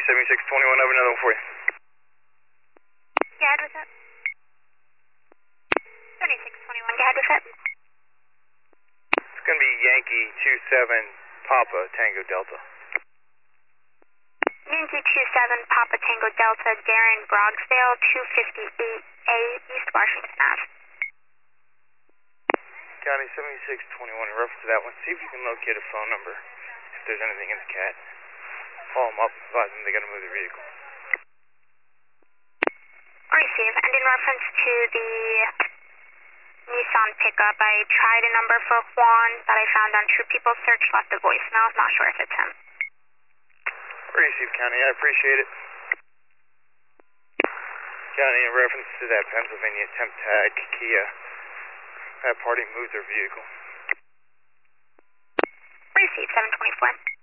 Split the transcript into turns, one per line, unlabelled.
7621, I have another one for you.
Go ahead with it. 7621, go ahead with it.
It's going to be Yankee 27 Papa Tango Delta.
Yankee 27 Papa Tango Delta, Darren Brogsdale, 258A, East Washington Ave.
County 7621, in reference to that one, see if you can locate a phone number, if there's anything in the CAT. Call them up, advise them they got to move their vehicle.
Receive. And in reference to the Nissan pickup, I tried a number for Juan that I found on True People Search, left a voicemail. Not sure if it's him.
Receive, County, I appreciate it. County, in reference to that Pennsylvania temp tag Kia, that party moved their vehicle.
Receive, 724.